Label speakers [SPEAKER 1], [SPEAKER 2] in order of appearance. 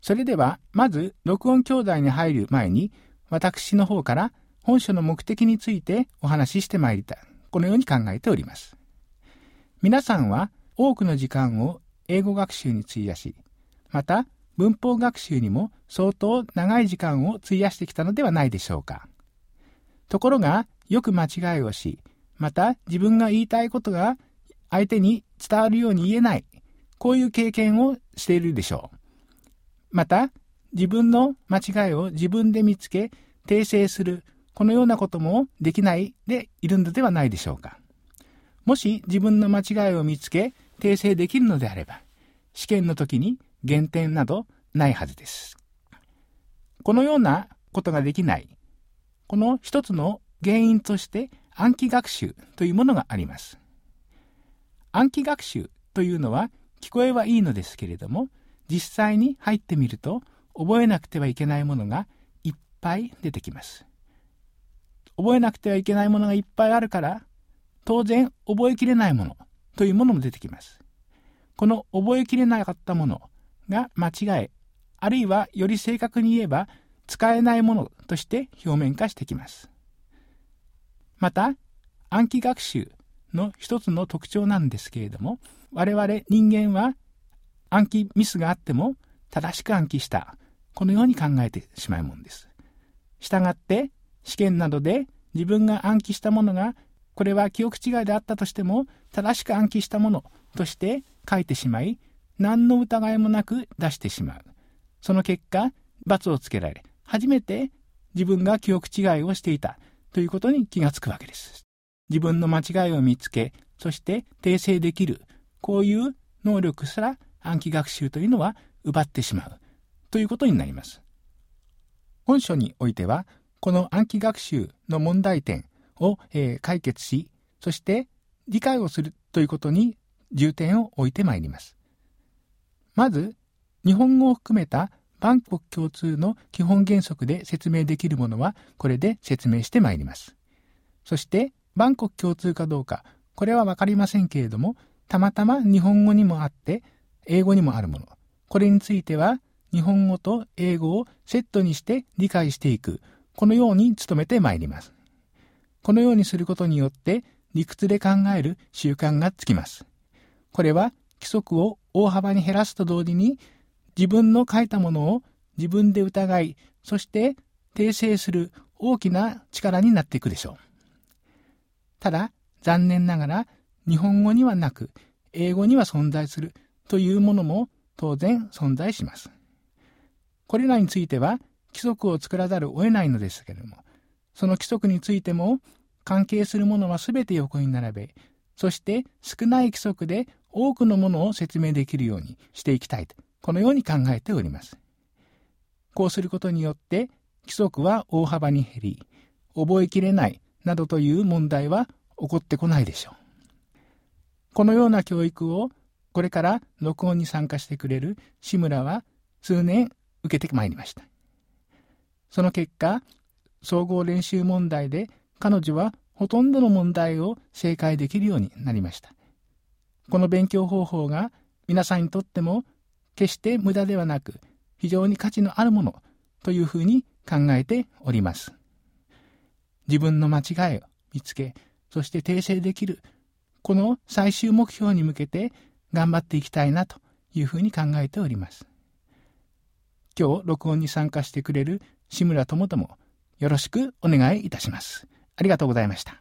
[SPEAKER 1] それではまず録音教材に入る前に、私の方から本書の目的についてお話ししてまいりたい、このように考えております。皆さんは多くの時間を英語学習に費やし、また文法学習にも相当長い時間を費やしてきたのではないでしょうか。ところがよく間違いをし、また自分が言いたいことが相手に伝わるように言えない、こういう経験をしているでしょう。また自分の間違いを自分で見つけ訂正する、このようなこともできないでいるのではないでしょうか。もし自分の間違いを見つけ訂正できるのであれば、試験の時に減点などないはずです。このようなことができない、この一つの原因として暗記学習というものがあります。暗記学習というのは聞こえはいいのですけれども、実際に入ってみると覚えなくてはいけないものがいっぱい出てきます。覚えなくてはいけないものがいっぱいあるから、当然覚えきれないものというものも出てきます。この覚えきれなかったものが間違い、あるいはより正確に言えば使えないものとして表面化してきます。また暗記学習の一つの特徴なんですけれども、我々人間は暗記ミスがあっても正しく暗記した、このように考えてしまうものです。したがって試験などで自分が暗記したものが、これは記憶違いであったとしても正しく暗記したものとして書いてしまい、何の疑いもなく出してしまう。その結果罰をつけられ、初めて自分が記憶違いをしていたということに気がつくわけです。自分の間違いを見つけ、そして訂正できる、こういう能力すら暗記学習というのは奪ってしまうということになります。本書においてはこの暗記学習の問題点を、解決し、そして理解をするということに重点を置いてまいります。まず日本語を含めた万国共通の基本原則で説明できるものはこれで説明してまいります。そして万国共通かどうか、これは分かりませんけれども、たまたま日本語にもあって英語にもあるもの、これについては日本語と英語をセットにして理解していく、このように努めてまいります。このようにすることによって理屈で考える習慣がつきます。これは規則を大幅に減らすと同時に、自分の書いたものを自分で疑い、そして訂正する大きな力になっていくでしょう。ただ残念ながら日本語にはなく英語には存在するというものも当然存在します。これらについては規則を作らざるを得ないのですけれども、その規則についても関係するものはすべて横に並べ、そして少ない規則で多くのものを説明できるようにしていきたいと、このように考えております。こうすることによって規則は大幅に減り、覚えきれないなどという問題は起こってこないでしょう。このような教育をこれから録音に参加してくれる志村は数年受けてまいりました。その結果、総合練習問題で彼女はほとんどの問題を正解できるようになりました。この勉強方法が皆さんにとっても決して無駄ではなく、非常に価値のあるものというふうに考えております。自分の間違いを見つけ、そして訂正できる、この最終目標に向けて頑張っていきたいなというふうに考えております。今日録音に参加してくれる志村友ともよろしくお願いいたします。ありがとうございました。